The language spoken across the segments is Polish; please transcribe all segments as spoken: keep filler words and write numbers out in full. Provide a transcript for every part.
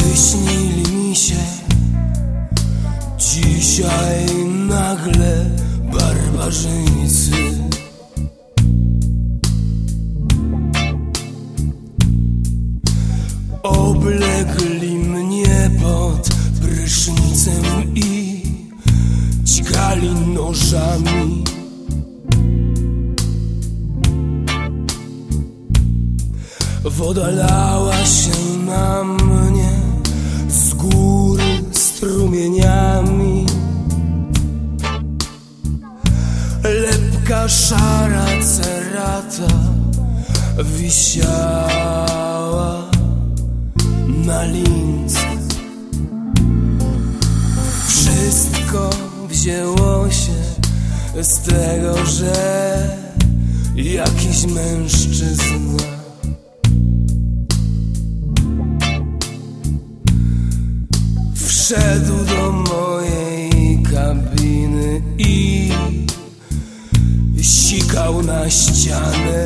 Przyśnili mi się dzisiaj nagle barbarzyńcy. Oblegli mnie pod prysznicem i dźgali nożami. Woda lała się na mnie z góry strumieniami. Lepka szara cerata wisiała na lince. Wszystko wzięło się z tego, że jakiś mężczyzna wszedł do mojej kabiny i sikał na ścianę.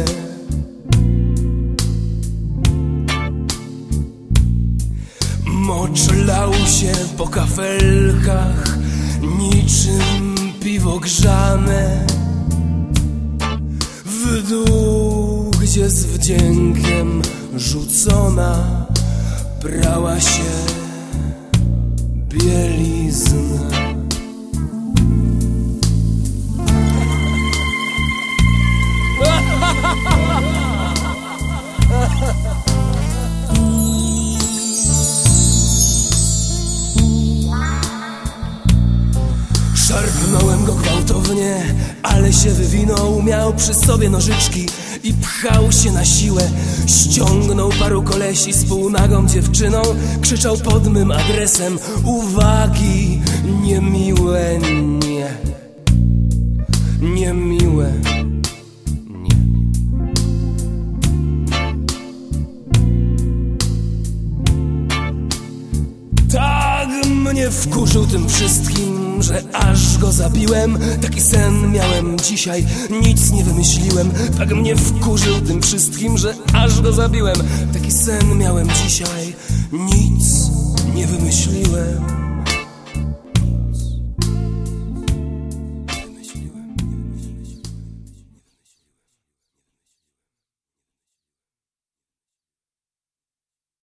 Mocz lał się po kafelkach niczym piwo grzane w dół, gdzie z wdziękiem rzucona prała się bielizna. Szarpnąłem go gwałtownie, ale się wywinął. Miał przy sobie nożyczki i pchał się na siłę. Ściągnął paru kolesi z półnagą dziewczyną. Krzyczał pod mym adresem: uwagi, niemiłe, nie, niemiłe, nie. Tak mnie wkurzył tym wszystkim, że aż go zabiłem. Taki sen miałem dzisiaj, nic nie wymyśliłem. Tak mnie wkurzył tym wszystkim, że aż go zabiłem. Taki sen miałem dzisiaj, nic nie wymyśliłem.